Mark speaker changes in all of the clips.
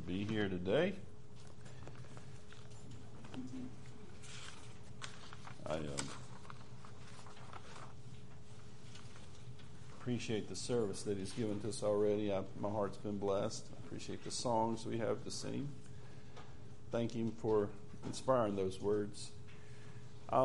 Speaker 1: be here today. I appreciate the service that he's given to us already. My heart's been blessed. I appreciate the songs we have to sing. Thank him for inspiring those words. I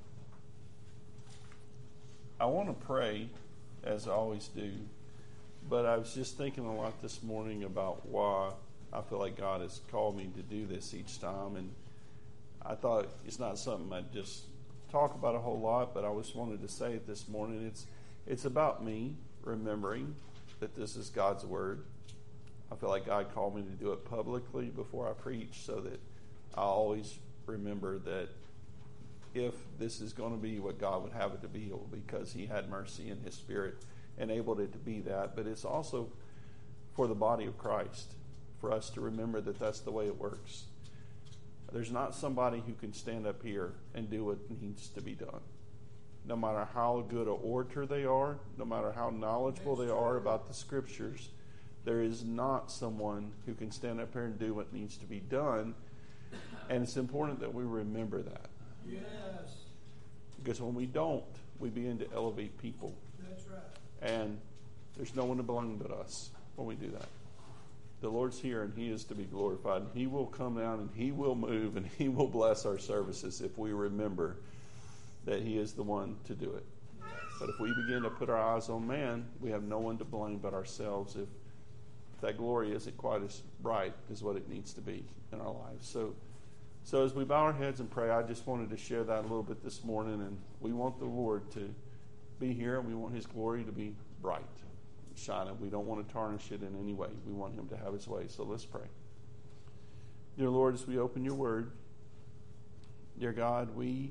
Speaker 1: want to pray, as I always do, but I was just thinking a lot this morning about why I feel like God has called me to do this each time, and I thought it's not something I just talk about a whole lot, but I just wanted to say it this morning. It's about me remembering that this is God's Word. I feel like God called me to do it publicly before I preach, so that I always remember that if this is going to be what God would have it to be, it will be because He had mercy in His Spirit enabled it to be that. But it's also for the body of Christ, for us to remember that that's the way it works. There's not somebody who can stand up here and do what needs to be done. No matter how good an orator they are, no matter how knowledgeable they are about the Scriptures, there is not someone who can stand up here and do what needs to be done. And it's important that we remember that.
Speaker 2: Yes.
Speaker 1: Because when we don't, we begin to elevate people.
Speaker 2: That's right.
Speaker 1: And there's no one to blame but us when we do that. The Lord's here and He is to be glorified. And He will come down and He will move and He will bless our services if we remember that He is the one to do it.
Speaker 2: Yes.
Speaker 1: But if we begin to put our eyes on man, we have no one to blame but ourselves if that glory isn't quite as bright as what it needs to be in our lives. So as we bow our heads and pray, I just wanted to share that a little bit this morning. And we want the Lord to be here, and we want His glory to be bright, shining. We don't want to tarnish it in any way. We want Him to have His way. So let's pray. Dear Lord, as we open your word, dear God, we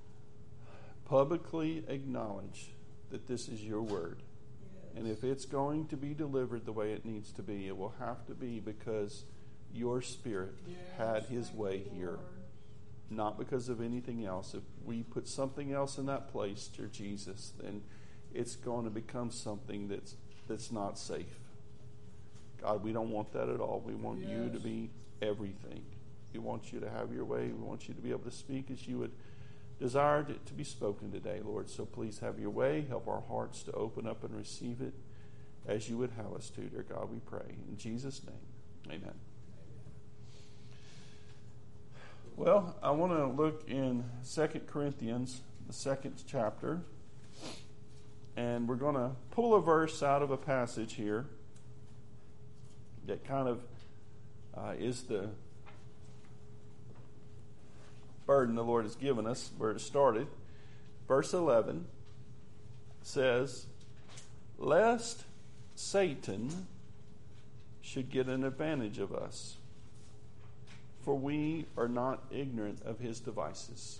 Speaker 1: publicly acknowledge that this is your word. And if it's going to be delivered the way it needs to be, it will have to be because your Spirit had His way here, not because of anything else. If we put something else in that place, dear Jesus, then it's going to become something that's not safe. God, we don't want that at all. We want you to be everything. We want you to have your way. We want you to be able to speak as you would desire it to be spoken today, Lord. So please have your way. Help our hearts to open up and receive it as you would have us to, dear God, we pray. In Jesus' name, amen. Well, I want to look in 2 Corinthians, the 2nd chapter, and we're going to pull a verse out of a passage here that kind of is the burden the Lord has given us, where it started. Verse 11 says, "Lest Satan should get an advantage of us, for we are not ignorant of his devices."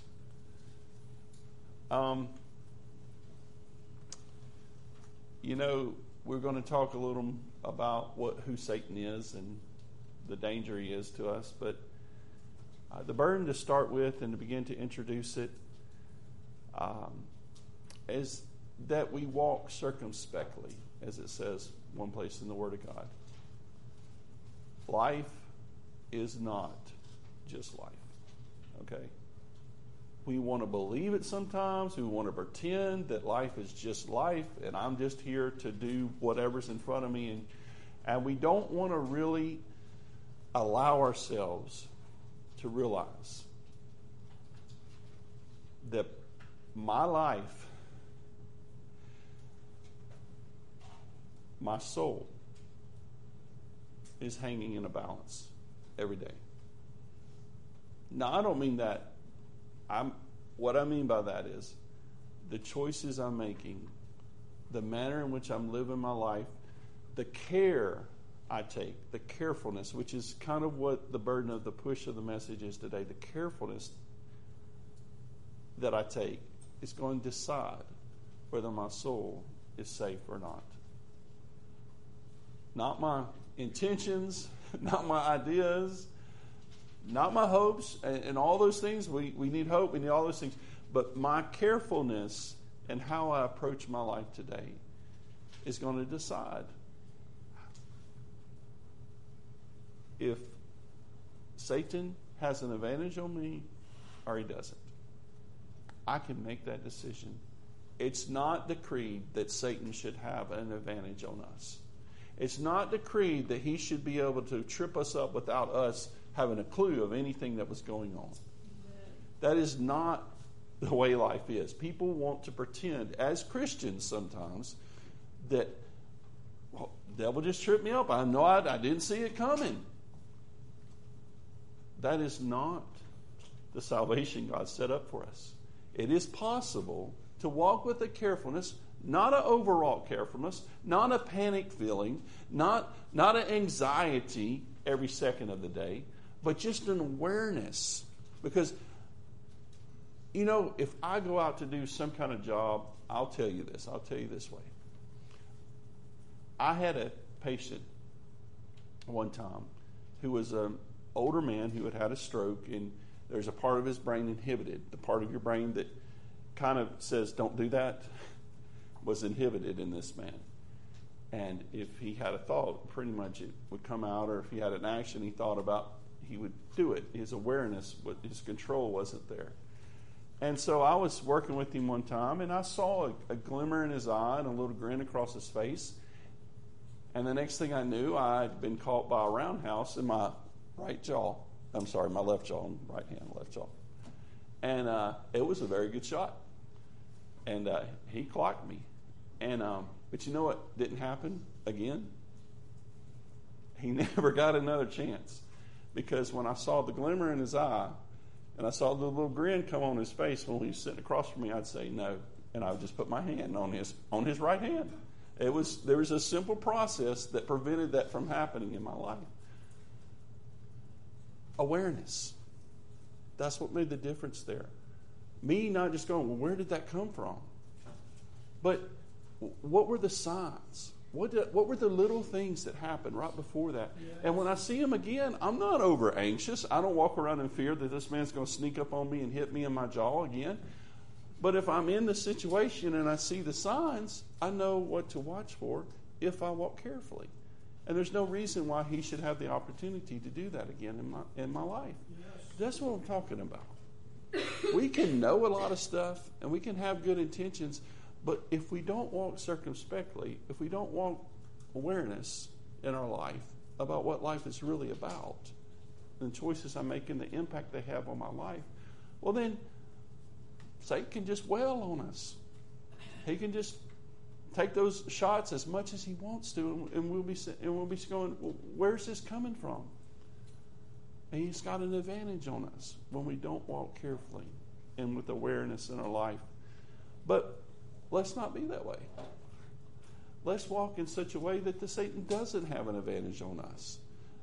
Speaker 1: We're going to talk a little about who Satan is and the danger he is to us, but the burden to start with and to begin to introduce it is that we walk circumspectly, as it says one place in the Word of God. Life is not just life, okay? We want to believe it sometimes. We want to pretend that life is just life and I'm just here to do whatever's in front of me. And we don't want to really allow ourselves to realize that my life, my soul, is hanging in a balance every day. Now, I don't mean that. What I mean by that is the choices I'm making, the manner in which I'm living my life, the care I take, the carefulness, which is kind of what the burden of the push of the message is today. The carefulness that I take is going to decide whether my soul is safe or not. Not my intentions, not my ideas, not my hopes, and all those things. We need hope, we need all those things. But my carefulness and how I approach my life today is going to decide if Satan has an advantage on me or he doesn't. I can make that decision. It's not decreed that Satan should have an advantage on us. It's not decreed that he should be able to trip us up without us having a clue of anything that was going on. That is not the way life is. People want to pretend, as Christians sometimes, that, well, the devil just tripped me up. I know I didn't see it coming. That is not the salvation God set up for us. It is possible to walk with a carefulness, not an overwrought carefulness, not a panic feeling, not an anxiety every second of the day, but just an awareness. Because, you know, if I go out to do some kind of job, I'll tell you this way. I had a patient one time who was an older man who had a stroke, and there's a part of his brain inhibited. The part of your brain that kind of says, don't do that, was inhibited in this man. And if he had a thought, pretty much it would come out, or if he had an action he thought about, he would do it. His awareness, his control wasn't there. And so I was working with him one time, and I saw a glimmer in his eye and a little grin across his face. And the next thing I knew, I'd been caught by a roundhouse in my left jaw, right hand, left jaw. And it was a very good shot. And he clocked me. And but you know what didn't happen again? He never got another chance. Because when I saw the glimmer in his eye, and I saw the little grin come on his face when he was sitting across from me, I'd say no. And I would just put my hand on his right hand. There was a simple process that prevented that from happening in my life. Awareness. That's what made the difference there. Me not just going, well, where did that come from? But what were the signs? What were the little things that happened right before that? Yes. And when I see him again, I'm not over anxious. I don't walk around in fear that this man's going to sneak up on me and hit me in my jaw again. But if I'm in the situation and I see the signs, I know what to watch for if I walk carefully. And there's no reason why he should have the opportunity to do that again in my life. Yes. That's what I'm talking about. We can know a lot of stuff and we can have good intentions, but if we don't walk circumspectly, if we don't walk awareness in our life about what life is really about, and the choices I make and the impact they have on my life, well then Satan can just wail on us. He can just take those shots as much as he wants to, and we'll be going, well, where's this coming from? And he's got an advantage on us when we don't walk carefully and with awareness in our life. But let's not be that way. Let's walk in such a way that the Satan doesn't have an advantage on us.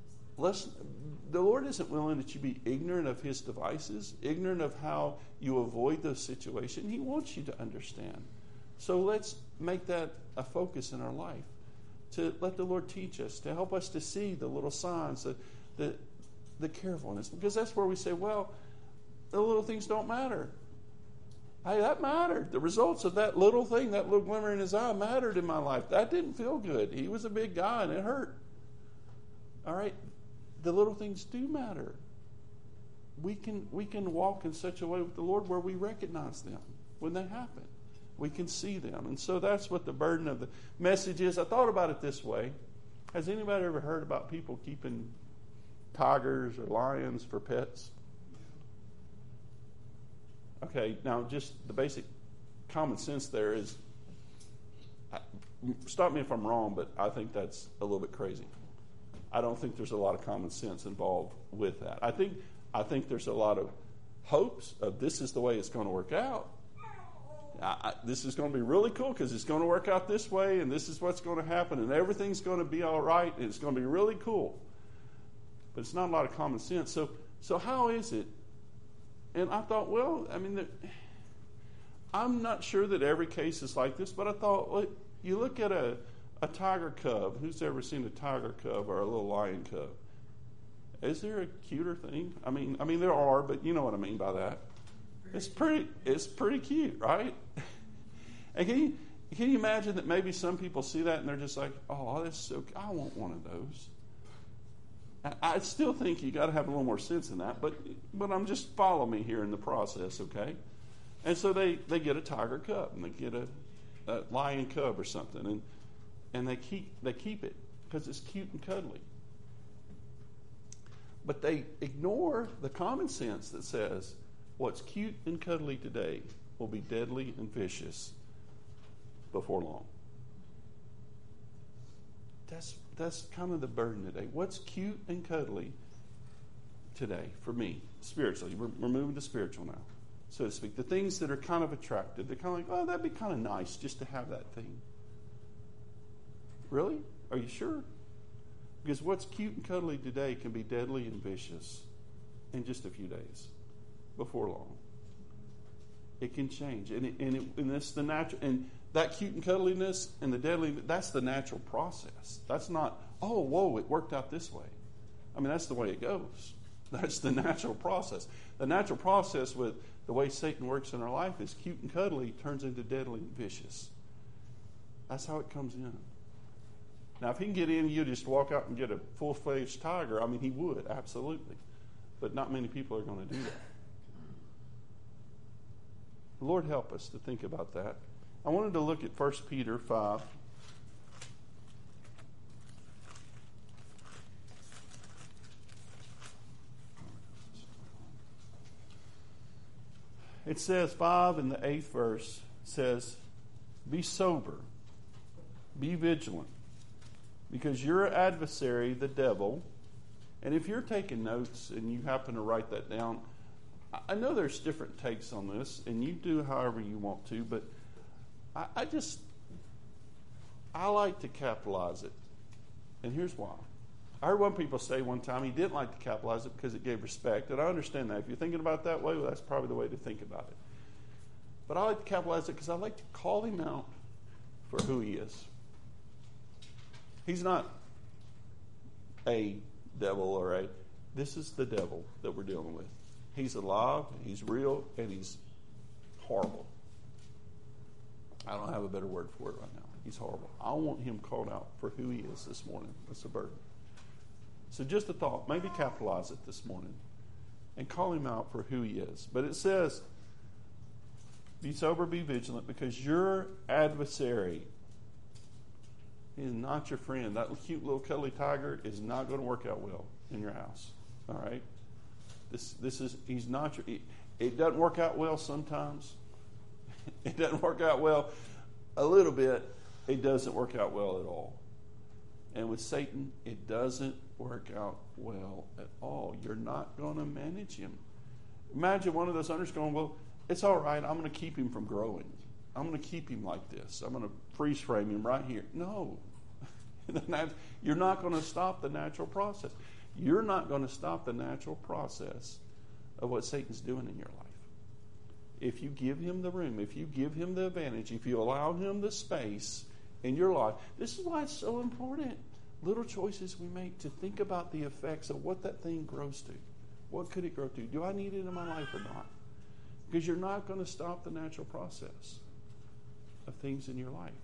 Speaker 1: The Lord isn't willing that you be ignorant of his devices, ignorant of how you avoid those situations. He wants you to understand. So let's make that a focus in our life, to let the Lord teach us, to help us to see the little signs, the carefulness. Because that's where we say, well, the little things don't matter. Hey, that mattered. The results of that little thing, that little glimmer in his eye, mattered in my life. That didn't feel good. He was a big guy and it hurt. All right? The little things do matter. We can walk in such a way with the Lord where we recognize them when they happen. We can see them. And so that's what the burden of the message is. I thought about it this way. Has anybody ever heard about people keeping tigers or lions for pets? Okay, now just the basic common sense there is, stop me if I'm wrong, but I think that's a little bit crazy. I don't think there's a lot of common sense involved with that. I think there's a lot of hopes of this is the way it's going to work out. This is going to be really cool because it's going to work out this way, and this is what's going to happen, and everything's going to be all right, and it's going to be really cool. But it's not a lot of common sense. So how is it? And I thought, well, I mean, I'm not sure that every case is like this, but I thought, well, you look at a tiger cub. Who's ever seen a tiger cub or a little lion cub? Is there a cuter thing? I mean, there are, but you know what I mean by that. It's pretty cute, right? And can you imagine that maybe some people see that and they're just like, oh, that's so, I want one of those. I still think you got to have a little more sense than that, but I'm just follow me here in the process, okay? And so they get a tiger cub and they get a lion cub or something, and they keep it because it's cute and cuddly. But they ignore the common sense that says what's cute and cuddly today will be deadly and vicious before long. That's kind of the burden today. What's cute and cuddly today for me, spiritually? We're moving to spiritual now, so to speak. The things that are kind of attractive, they're kind of like, oh, that'd be kind of nice just to have that thing. Really? Are you sure? Because what's cute and cuddly today can be deadly and vicious in just a few days, before long. It can change, and that's the natural. And that cute and cuddliness and the deadly, that's the natural process. That's not, oh, whoa, it worked out this way. I mean, that's the way it goes. That's the natural process. The natural process with the way Satan works in our life is cute and cuddly turns into deadly and vicious. That's how it comes in. Now, if he can get in, you just walk out and get a full-fledged tiger, I mean, he would, absolutely. But not many people are going to do that. The Lord help us to think about that. I wanted to look at 1 Peter 5. It says, 5 in the 8th verse, says, be sober, be vigilant, because your adversary, the devil, and if you're taking notes and you happen to write that down, I know there's different takes on this, and you do however you want to, but I like to capitalize it. And here's why. I heard one people say one time he didn't like to capitalize it because it gave respect. And I understand that. If you're thinking about it that way, well, that's probably the way to think about it. But I like to capitalize it because I like to call him out for who he is. He's not a devil this is the devil that we're dealing with. He's alive, he's real, and he's horrible. I don't have a better word for it right now. He's horrible. I want him called out for who he is this morning. That's a burden. So just a thought. Maybe capitalize it this morning and call him out for who he is. But it says, be sober, be vigilant, because your adversary is not your friend. That cute little cuddly tiger is not going to work out well in your house. All right? He's not your... It doesn't work out well sometimes. It doesn't work out well a little bit. It doesn't work out well at all. And with Satan, it doesn't work out well at all. You're not going to manage him. Imagine one of those hunters going, well, it's all right. I'm going to keep him from growing. I'm going to keep him like this. I'm going to freeze frame him right here. No. You're not going to stop the natural process. You're not going to stop the natural process of what Satan's doing in your life. If you give him the room, if you give him the advantage, if you allow him the space in your life, this is why it's so important. Little choices we make to think about the effects of what that thing grows to. What could it grow to? Do I need it in my life or not? Because you're not going to stop the natural process of things in your life.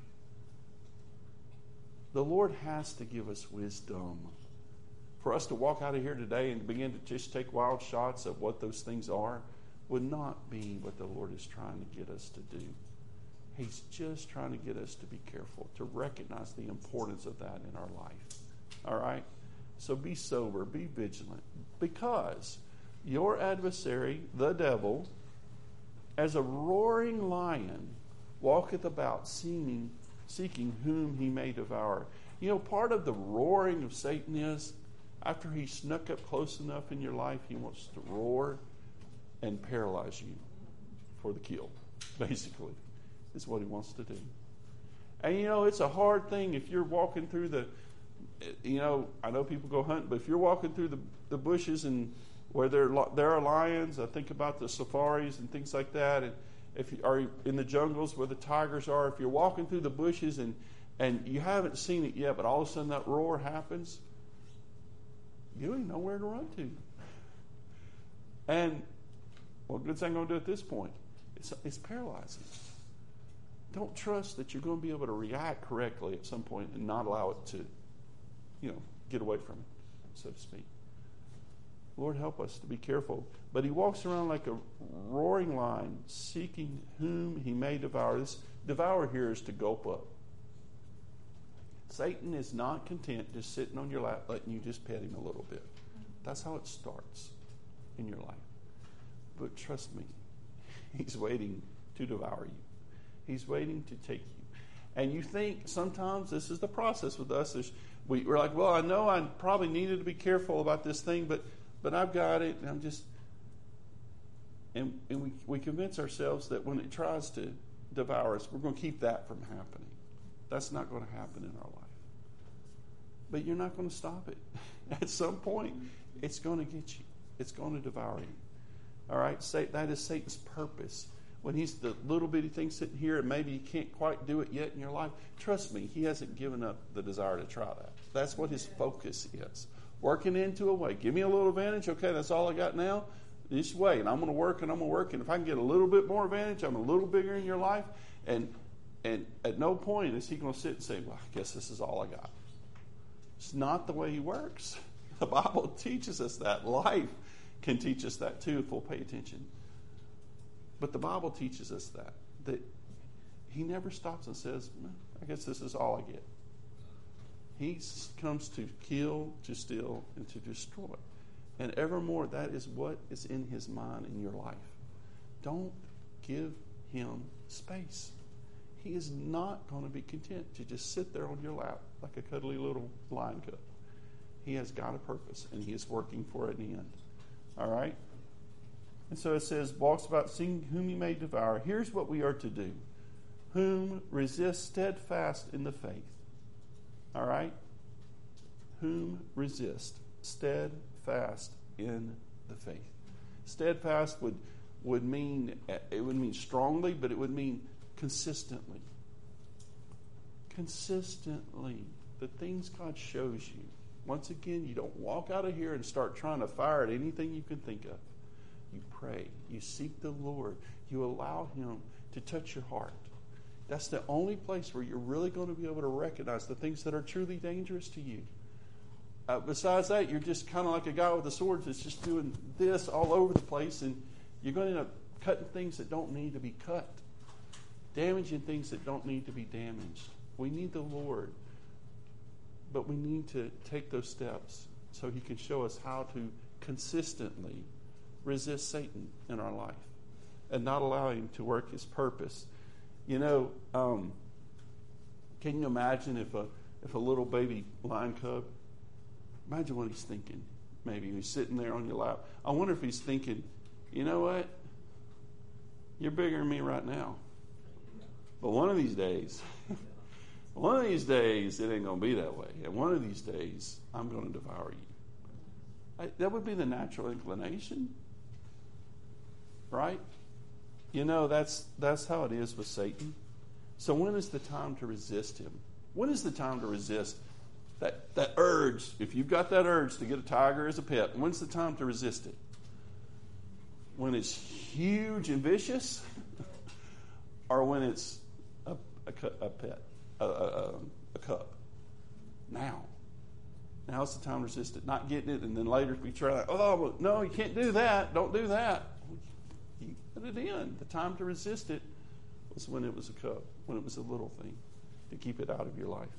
Speaker 1: The Lord has to give us wisdom. For us to walk out of here today and begin to just take wild shots of what those things are would not be what the Lord is trying to get us to do. He's just trying to get us to be careful, to recognize the importance of that in our life. All right? So be sober, be vigilant, because your adversary, the devil, as a roaring lion, walketh about seeking whom he may devour. You know, part of the roaring of Satan is, after he snuck up close enough in your life, he wants to roar and paralyze you for the kill, basically, is what he wants to do. And, you know, it's a hard thing if you're walking through I know people go hunting, but if you're walking through the bushes and where there are lions, I think about the safaris and things like that, and if you are in the jungles where the tigers are, if you're walking through the bushes and you haven't seen it yet, but all of a sudden that roar happens, you don't even know where to run to. And well, good thing I'm going to do at this point. It's paralyzing. Don't trust that you're going to be able to react correctly at some point and not allow it to, get away from it. so to speak. Lord, help us to be careful. But he walks around like a roaring lion, seeking whom he may devour. This devour here is to gulp up. Satan is not content just sitting on your lap, letting you just pet him a little bit. That's how it starts in your life. But trust me, he's waiting to devour you. He's waiting to take you. And you think sometimes this is the process with us. We're like, well, I know I probably needed to be careful about this thing, but I've got it, and I'm just... And we convince ourselves that when it tries to devour us, we're going to keep that from happening. That's not going to happen in our life. But you're not going to stop it. At some point, it's going to get you. It's going to devour you. All right? That is Satan's purpose. When he's the little bitty thing sitting here and maybe you can't quite do it yet in your life, trust me, he hasn't given up the desire to try that. That's what his focus is. Working into a way. Give me a little advantage. Okay, that's all I got now. This way. And I'm going to work and I'm going to work. And if I can get a little bit more advantage, I'm a little bigger in your life. And at no point is he going to sit and say, well, I guess this is all I got. It's not the way he works. The Bible teaches us that. Life can teach us that too if we'll pay attention. But the Bible teaches us that he never stops and says, I guess this is all I get. He comes to kill, to steal, and to destroy. And evermore, that is what is in his mind in your life. Don't give him space. He is not going to be content to just sit there on your lap like a cuddly little lion cub. He has got a purpose, and he is working for an end. All right? And so it says, walks about seeing whom he may devour. Here's what we are to do. Whom resist steadfast in the faith. All right? Whom resist steadfast in the faith. Steadfast would mean strongly, but it would mean consistently. Consistently. The things God shows you. Once again, you don't walk out of here and start trying to fire at anything you can think of. You pray. You seek the Lord. You allow him to touch your heart. That's the only place where you're really going to be able to recognize the things that are truly dangerous to you. Besides that, you're just kind of like a guy with a sword that's just doing this all over the place, and you're going to end up cutting things that don't need to be cut, damaging things that don't need to be damaged. We need the Lord, but we need to take those steps so he can show us how to consistently resist Satan in our life and not allow him to work his purpose. You know, can you imagine if a little baby lion cub, imagine what he's thinking. Maybe he's sitting there on your lap. I wonder if he's thinking, you know what? You're bigger than me right now. But one of these days, it ain't going to be that way. And one of these days, I'm going to devour you. That would be the natural inclination. Right? You know, that's how it is with Satan. So when is the time to resist him? When is the time to resist that urge? If you've got that urge to get a tiger as a pet, when's the time to resist it? When it's huge and vicious? Or when it's a pet, a cub? Now. Now's the time to resist it. Not getting it and then later be trying, oh, no, you can't do that. Don't do that. You put it in. The time to resist it was when it was a cub, when it was a little thing, to keep it out of your life.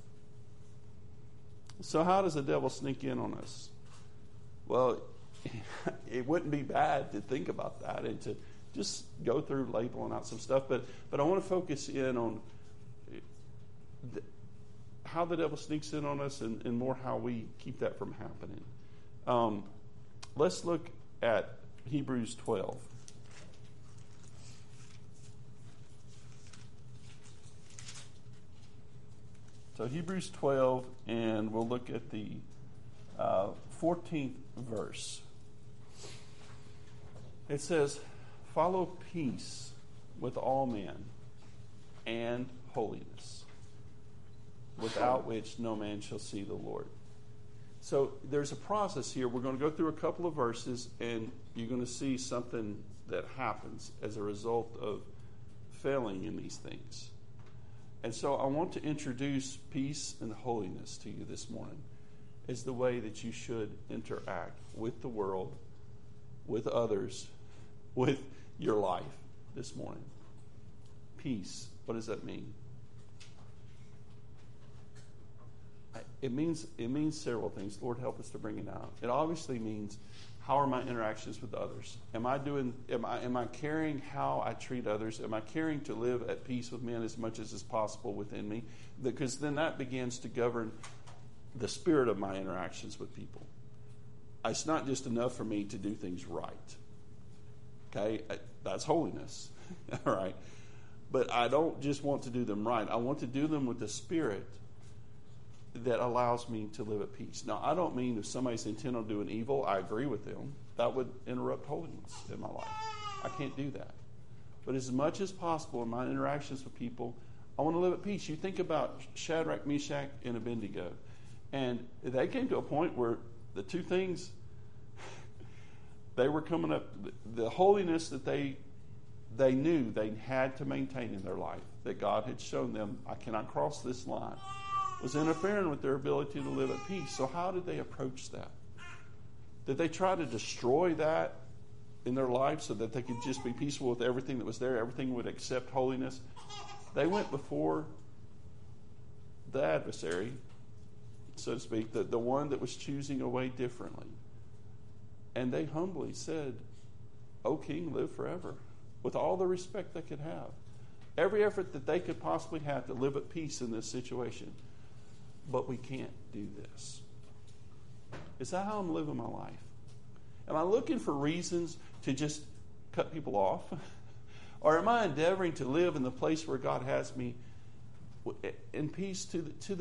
Speaker 1: So how does the devil sneak in on us? Well, it wouldn't be bad to think about that and to just go through labeling out some stuff. But I want to focus in on how the devil sneaks in on us and more how we keep that from happening. Let's look at Hebrews 12. So Hebrews 12, and we'll look at the 14th verse. It says, follow peace with all men and holiness, without which no man shall see the Lord. So there's a process here. We're going to go through a couple of verses, and you're going to see something that happens as a result of failing in these things. And so I want to introduce peace and holiness to you this morning. is the way that you should interact with the world, with others, with your life this morning. Peace. What does that mean? It means several things. Lord, help us to bring it out. It obviously means, how are my interactions with others? Am I caring how I treat others? Am I caring to live at peace with men as much as is possible within me? Because then that begins to govern the spirit of my interactions with people. It's not just enough for me to do things right. Okay? That's holiness. All right? But I don't just want to do them right. I want to do them with the spirit that allows me to live at peace. Now, I don't mean if somebody's intent on doing evil, I agree with them. That would interrupt holiness in my life. I can't do that. But as much as possible in my interactions with people, I want to live at peace. You think about Shadrach, Meshach, and Abednego. And they came to a point where the two things, they were coming up, the holiness that they knew they had to maintain in their life, that God had shown them, I cannot cross this line, was interfering with their ability to live at peace. So how did they approach that? Did they try to destroy that in their life so that they could just be peaceful with everything that was there, everything would accept holiness? They went before the adversary, so to speak, the one that was choosing a way differently. And they humbly said, O King, live forever, with all the respect they could have. Every effort that they could possibly have to live at peace in this situation. But we can't do this. Is that how I'm living my life? Am I looking for reasons to just cut people off? Or am I endeavoring to live in the place where God has me in peace to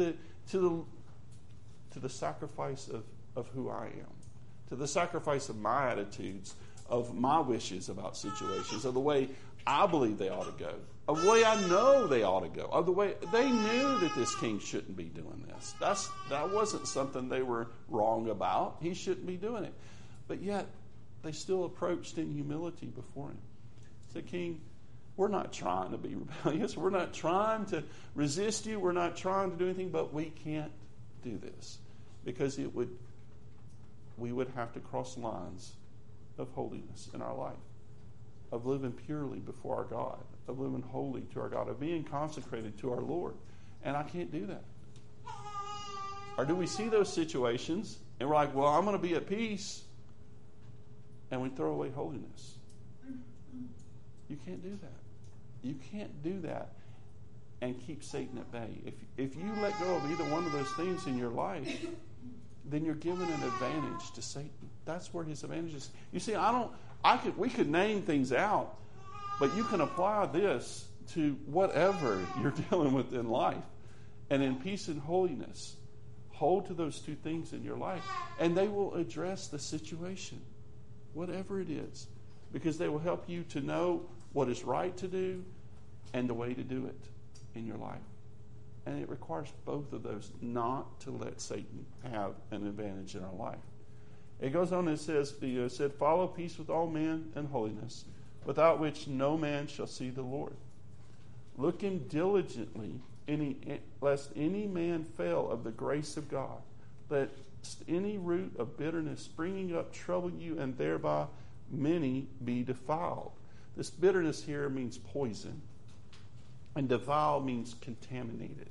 Speaker 1: the sacrifice of who I am, to the sacrifice of my attitudes, of my wishes about situations, of the way I believe they ought to go, of the way I know they ought to go, of the way they knew that this king shouldn't be doing this. That wasn't something they were wrong about. He shouldn't be doing it. But yet, they still approached in humility before him. Said, King, we're not trying to be rebellious. We're not trying to resist you. We're not trying to do anything, but we can't do this because we would have to cross lines of holiness in our life, of living purely before our God, of living holy to our God, of being consecrated to our Lord. And I can't do that. Or do we see those situations and we're like, well, I'm going to be at peace, and we throw away holiness? You can't do that. You can't do that and keep Satan at bay. If you let go of either one of those things in your life, then you're giving an advantage to Satan. That's where his advantage is. You see, we could name things out, but you can apply this to whatever you're dealing with in life. And in peace and holiness, hold to those two things in your life, and they will address the situation, whatever it is, because they will help you to know what is right to do and the way to do it in your life. And it requires both of those not to let Satan have an advantage in our life. It goes on and says, said, follow peace with all men and holiness, without which no man shall see the Lord. Looking diligently, lest any man fail of the grace of God, lest any root of bitterness springing up trouble you, and thereby many be defiled. This bitterness here means poison, and defile means contaminated.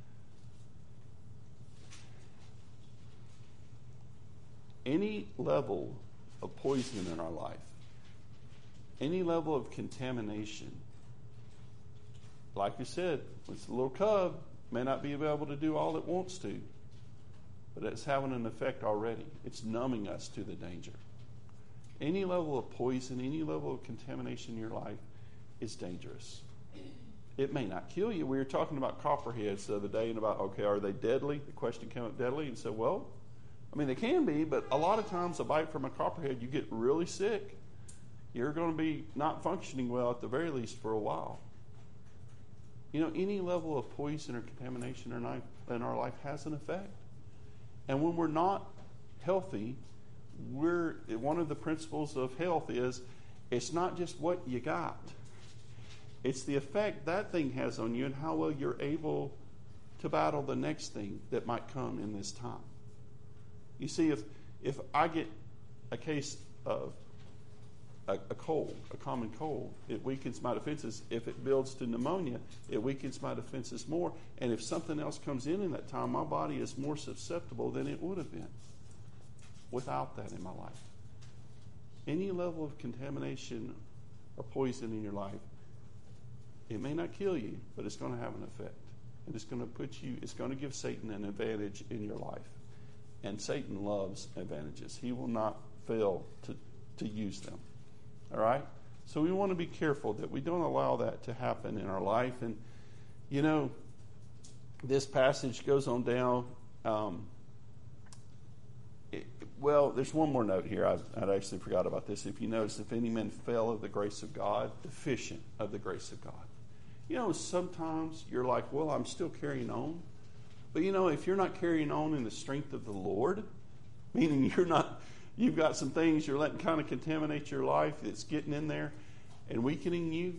Speaker 1: Any level of poison in our life, any level of contamination, like you said, it's a little cub, may not be able to do all it wants to, but it's having an effect already. It's numbing us to the danger. Any level of poison, any level of contamination in your life is dangerous. It may not kill you. We were talking about copperheads the other day and about, okay, are they deadly? The question came up, deadly? And said, well, I mean, they can be, but a lot of times a bite from a copperhead, you get really sick. You're going to be not functioning well at the very least for a while. You know, any level of poison or contamination in our life has an effect. And when we're not healthy, one of the principles of health is it's not just what you got. It's the effect that thing has on you and how well you're able to battle the next thing that might come in this time. You see, if I get a case of a cold, a common cold, it weakens my defenses. If it builds to pneumonia, it weakens my defenses more. And if something else comes in that time, my body is more susceptible than it would have been without that in my life. Any level of contamination or poison in your life, it may not kill you, but it's going to have an effect. And it's going to give Satan an advantage in your life. And Satan loves advantages. He will not fail to use them. All right? So we want to be careful that we don't allow that to happen in our life. And, this passage goes on down. There's one more note here. I'd actually forgot about this. If you notice, if any man fell of the grace of God, deficient of the grace of God. Sometimes you're like, well, I'm still carrying on. But, if you're not carrying on in the strength of the Lord, meaning you've got some things you're letting kind of contaminate your life that's getting in there and weakening you.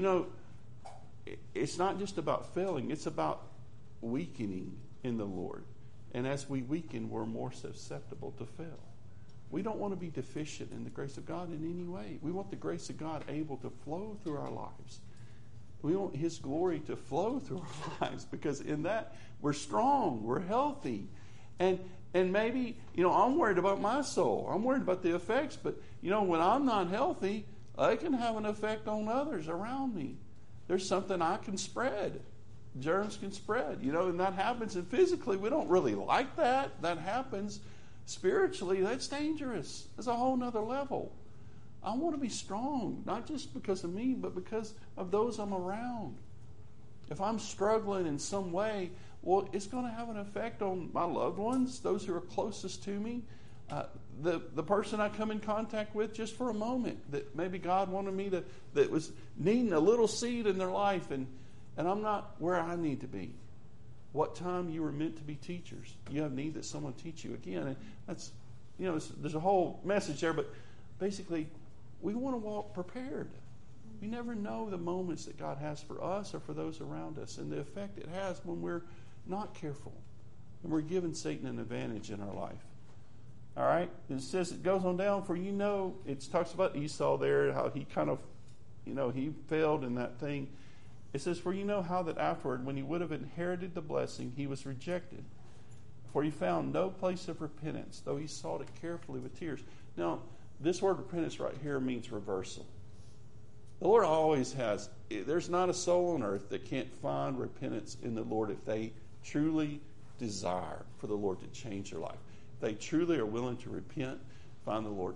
Speaker 1: It's not just about failing. It's about weakening in the Lord. And as we weaken, we're more susceptible to fail. We don't want to be deficient in the grace of God in any way. We want the grace of God able to flow through our lives. We want His glory to flow through our lives, because in that we're strong, we're healthy. And maybe, I'm worried about my soul. I'm worried about the effects. But, when I'm not healthy, I can have an effect on others around me. There's something I can spread. Germs can spread, and that happens. And physically, we don't really like that. That happens. Spiritually, that's dangerous. It's a whole nother level. I want to be strong, not just because of me, but because of those I'm around. If I'm struggling in some way, well, it's going to have an effect on my loved ones, those who are closest to me, the person I come in contact with just for a moment, that maybe God wanted me that was needing a little seed in their life, and I'm not where I need to be. What time you were meant to be teachers. You have need that someone teach you again. And that's, there's a whole message there, but basically, we want to walk prepared. We never know the moments that God has for us or for those around us, and the effect it has when we're not careful and we're giving Satan an advantage in our life. All right? It says, it goes on down, for it talks about Esau there, how he kind of, he failed in that thing. It says, for how that afterward, when he would have inherited the blessing, he was rejected. For he found no place of repentance, though he sought it carefully with tears. Now, this word repentance right here means reversal. The Lord always has. There's not a soul on earth that can't find repentance in the Lord if they truly desire for the Lord to change their life. If they truly are willing to repent, find the Lord.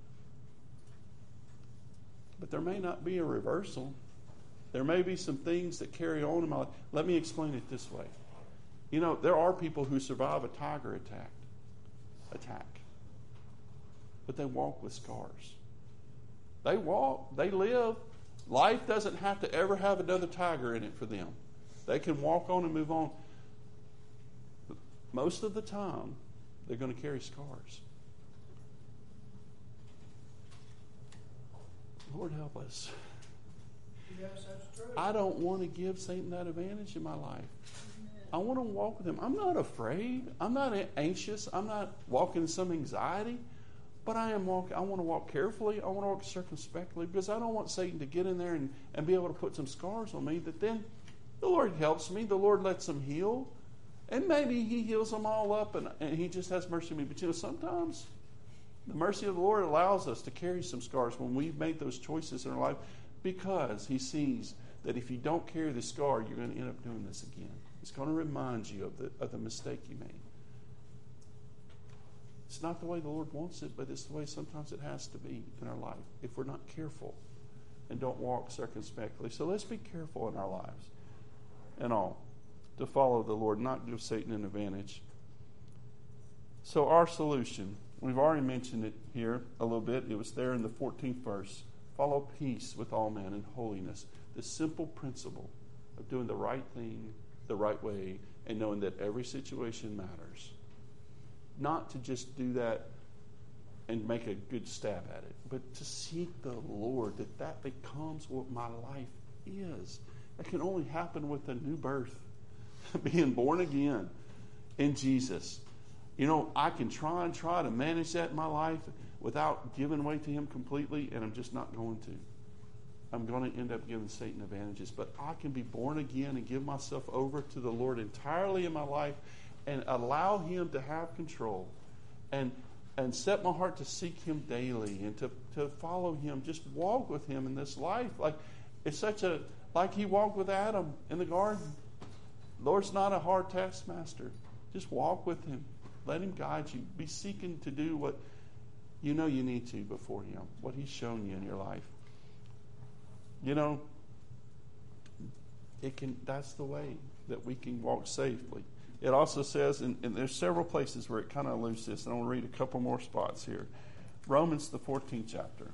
Speaker 1: But there may not be a reversal. There may be some things that carry on in my life. Let me explain it this way. There are people who survive a tiger attack. But they walk with scars. They walk, they live. Life doesn't have to ever have another tiger in it for them. They can walk on and move on. But most of the time, they're going to carry scars. Lord, help us.
Speaker 2: Yes, that's true.
Speaker 1: I don't want to give Satan that advantage in my life. I want to walk with him. I'm not afraid. I'm not anxious. I'm not walking in some anxiety. But I want to walk carefully. I want to walk circumspectly, because I don't want Satan to get in there and be able to put some scars on me that then the Lord helps me. The Lord lets them heal. And maybe He heals them all up and He just has mercy on me. But sometimes the mercy of the Lord allows us to carry some scars when we've made those choices in our life, because He sees that if you don't carry the scar, you're going to end up doing this again. It's going to remind you of the mistake you made. It's not the way the Lord wants it, but it's the way sometimes it has to be in our life if we're not careful and don't walk circumspectly. So let's be careful in our lives and all to follow the Lord, not give Satan an advantage. So our solution, we've already mentioned it here a little bit. It was there in the 14th verse. Follow peace with all men and holiness. The simple principle of doing the right thing the right way and knowing that every situation matters. Not to just do that and make a good stab at it, but to seek the Lord, that becomes what my life is. That can only happen with a new birth, being born again in Jesus. I can try to manage that in my life without giving way to him completely, and I'm just not going to. I'm going to end up giving Satan advantages. But I can be born again and give myself over to the Lord entirely in my life and allow him to have control and set my heart to seek him daily and to follow him, just walk with him in this life. Like he walked with Adam in the garden. Lord's not a hard taskmaster. Just walk with him. Let him guide you. Be seeking to do what you know you need to before him, what he's shown you in your life. That's the way that we can walk safely. It also says, and there's several places where it kind of alludes to this, and I'll read a couple more spots here. Romans, the 14th chapter.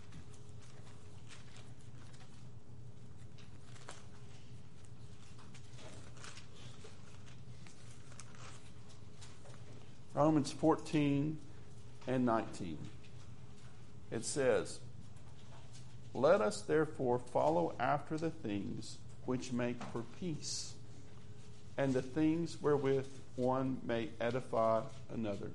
Speaker 1: Romans 14 and 19. It says, "Let us therefore follow after the things which make for peace, and the things wherewith one may edify another."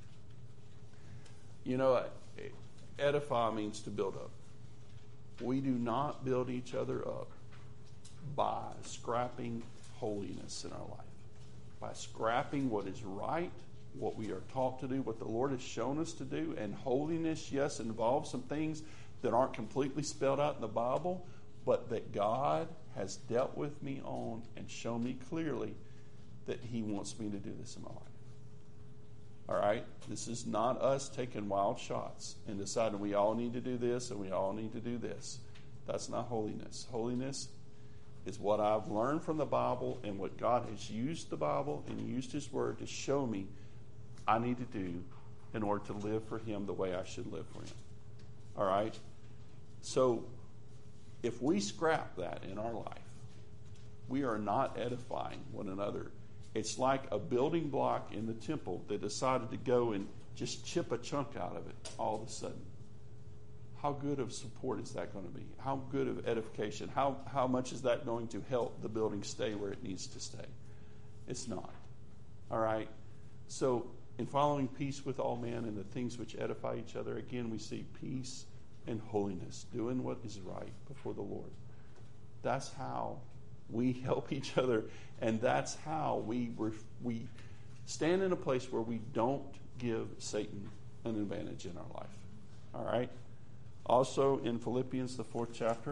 Speaker 1: Edify means to build up. We do not build each other up by scrapping holiness in our life, by scrapping what is right, what we are taught to do, what the Lord has shown us to do. And holiness, yes, involves some things that aren't completely spelled out in the Bible, but that God has dealt with me on and shown me clearly that he wants me to do this in my life. All right? This is not us taking wild shots and deciding we all need to do this and we all need to do this. That's not holiness. Holiness is what I've learned from the Bible and what God has used the Bible and used his word to show me I need to do in order to live for him the way I should live for him. All right? So, if we scrap that in our life, we are not edifying one another. It's like a building block in the temple that decided to go and just chip a chunk out of it all of a sudden. How good of support is that going to be? How good of edification? How much is that going to help the building stay where it needs to stay? It's not. All right? So, in following peace with all men and the things which edify each other, again, we see peace and holiness, doing what is right before the Lord. That's how we help each other, and that's how we stand in a place where we don't give Satan an advantage in our life. All right? Also in Philippians, the 4th chapter,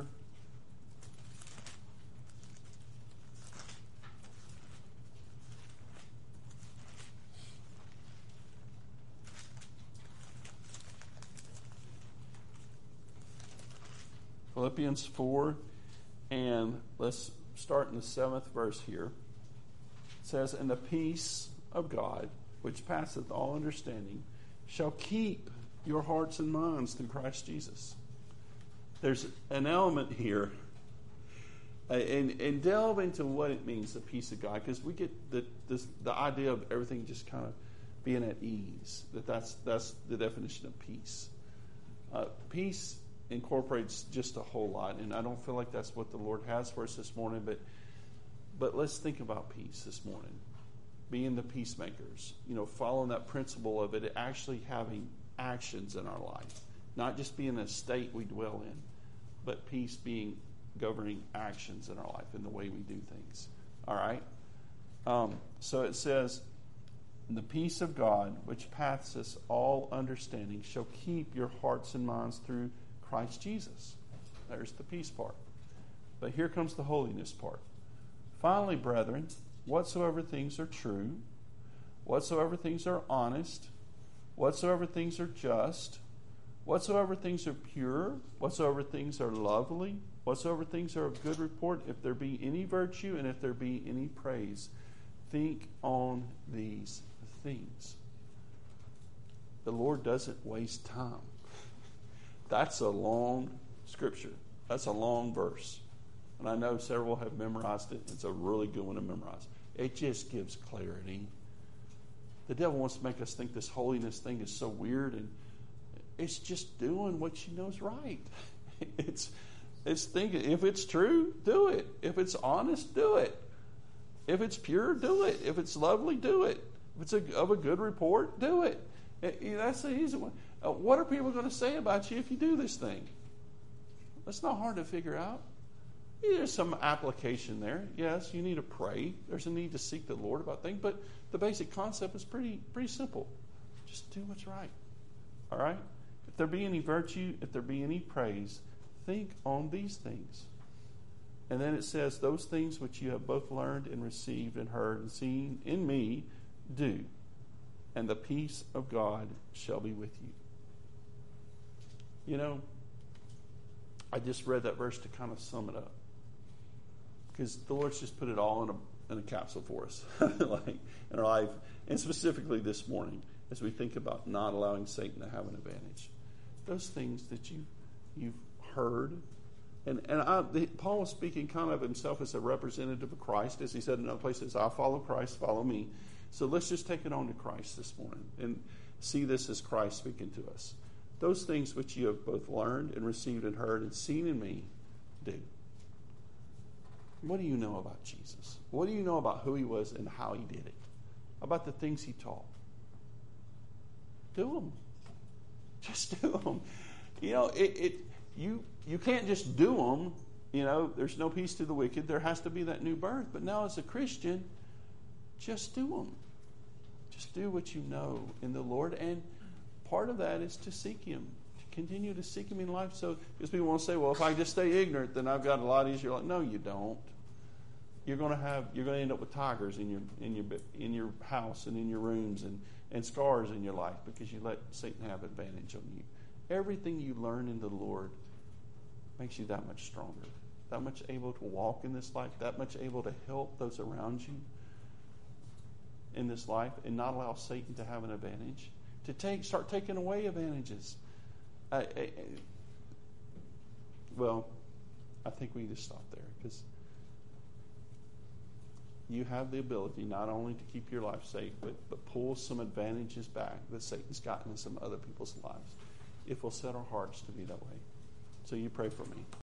Speaker 1: Philippians 4, and let's start in the 7th verse here. It says, "And the peace of God, which passeth all understanding, shall keep your hearts and minds through Christ Jesus." There's an element here, and delve into what it means, the peace of God, because we get the idea of everything just kind of being at ease. That's the definition of peace. Peace incorporates just a whole lot, and I don't feel like that's what the Lord has for us this morning, but let's think about peace this morning. Being the peacemakers, following that principle of it actually having actions in our life, not just being a state we dwell in, but peace being governing actions in our life in the way we do things. All right? So it says, "The peace of God, which passeth all understanding, shall keep your hearts and minds through Christ Jesus." There's the peace part. But here comes the holiness part. "Finally, brethren, whatsoever things are true, whatsoever things are honest, whatsoever things are just, whatsoever things are pure, whatsoever things are lovely, whatsoever things are of good report, if there be any virtue and if there be any praise, think on these things." The Lord doesn't waste time. That's a long scripture. That's a long verse. And I know several have memorized it. It's a really good one to memorize. It just gives clarity. The devil wants to make us think this holiness thing is so weird, and it's just doing what you know is right. It's thinking, if it's true, do it. If it's honest, do it. If it's pure, do it. If it's lovely, do it. If it's of a good report, do it. That's the easy one. What are people going to say about you if you do this thing? That's not hard to figure out. There's some application there. Yes, you need to pray. There's a need to seek the Lord about things, but the basic concept is pretty simple. Just do what's right. All right? If there be any virtue, if there be any praise, think on these things. And then it says, those things which you have both learned and received and heard and seen in me, do. And the peace of God shall be with you. You know, I just read that verse to kind of sum it up. Because the Lord's just put it all in a capsule for us, like in our life, and specifically this morning, as we think about not allowing Satan to have an advantage. Those things that you've heard, and Paul was speaking kind of himself as a representative of Christ, as he said in another place, says, "I follow Christ, follow me." So let's just take it on to Christ this morning and see this as Christ speaking to us. Those things which you have both learned and received and heard and seen in me, do. What do you know about Jesus? What do you know about who he was and how he did it? About the things he taught? Do them. Just do them. You know, you can't just do them. You know, there's no peace to the wicked. There has to be that new birth. But now as a Christian, just do them. Just do what you know in the Lord. And part of that is to seek him. To continue to seek him in life. So, because people want to say, well, if I just stay ignorant, then I've got a lot easier life. No, you don't. You're going to end up with tigers in your house and in your rooms and scars in your life because you let Satan have advantage on you. Everything you learn in the Lord makes you that much stronger, that much able to walk in this life, that much able to help those around you in this life and not allow Satan to have an advantage, to start taking away advantages. Well, I think we just stop there because you have the ability not only to keep your life safe, but pull some advantages back that Satan's gotten in some other people's lives if we'll set our hearts to be that way. So you pray for me.